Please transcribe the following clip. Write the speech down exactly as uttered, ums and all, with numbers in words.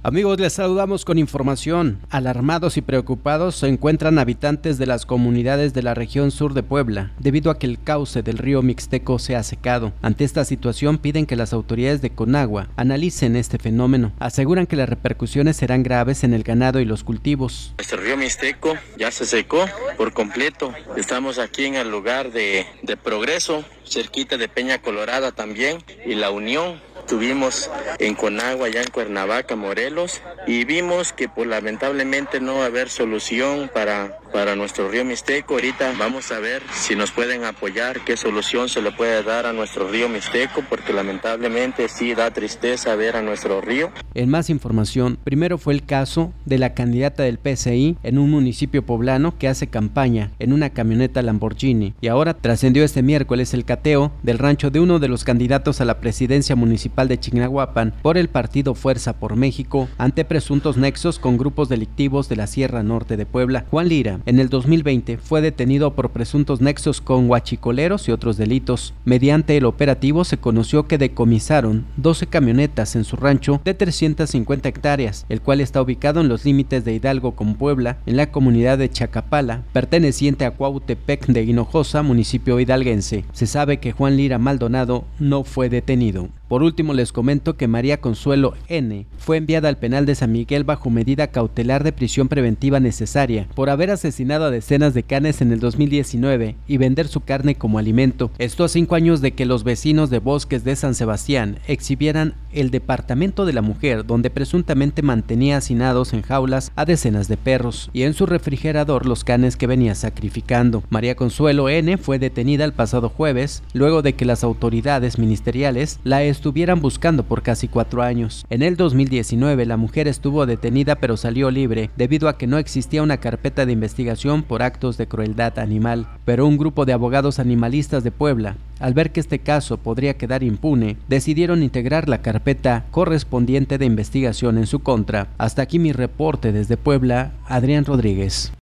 Amigos, les saludamos con información. Alarmados y preocupados se encuentran habitantes de las comunidades de la región sur de Puebla, debido a que el cauce del río Mixteco se ha secado. Ante esta situación piden que las autoridades de Conagua analicen este fenómeno. Aseguran que las repercusiones serán graves en el ganado y los cultivos. Nuestro río Mixteco ya se secó por completo. Estamos aquí en el lugar de, de Progreso, cerquita de Peña Colorada también, y La Unión. Estuvimos en Conagua, allá en Cuernavaca, Morelos, y vimos que pues lamentablemente no va a haber solución para, para nuestro río Mixteco. Ahorita vamos a ver si nos pueden apoyar, qué solución se le puede dar a nuestro río Mixteco, porque lamentablemente sí da tristeza ver a nuestro río. En más información, primero fue el caso de la candidata del P S I en un municipio poblano que hace campaña en una camioneta Lamborghini, y ahora trascendió este miércoles el cateo del rancho de uno de los candidatos a la presidencia municipal de Chignahuapan por el partido Fuerza por México ante presuntos nexos con grupos delictivos de la Sierra Norte de Puebla. Juan Lira, en el dos mil veinte, fue detenido por presuntos nexos con huachicoleros y otros delitos. Mediante el operativo se conoció que decomisaron doce camionetas en su rancho de trescientas cincuenta hectáreas, el cual está ubicado en los límites de Hidalgo con Puebla, en la comunidad de Chacapala, perteneciente a Cuautepec de Hinojosa, municipio hidalguense. Se sabe que Juan Lira Maldonado no fue detenido. Por último, les comento que María Consuelo N. fue enviada al penal de San Miguel bajo medida cautelar de prisión preventiva necesaria por haber asesinado a decenas de canes en el dos mil diecinueve y vender su carne como alimento. Esto a cinco años de que los vecinos de Bosques de San Sebastián exhibieran el departamento de la mujer, donde presuntamente mantenía hacinados en jaulas a decenas de perros y en su refrigerador los canes que venía sacrificando. María Consuelo N. fue detenida el pasado jueves, luego de que las autoridades ministeriales la estuvieran buscando por casi cuatro años. En el dos mil diecinueve la mujer estuvo detenida pero salió libre debido a que no existía una carpeta de investigación por actos de crueldad animal. Pero un grupo de abogados animalistas de Puebla, al ver que este caso podría quedar impune, decidieron integrar la carpeta correspondiente de investigación en su contra. Hasta aquí mi reporte desde Puebla, Adrián Rodríguez.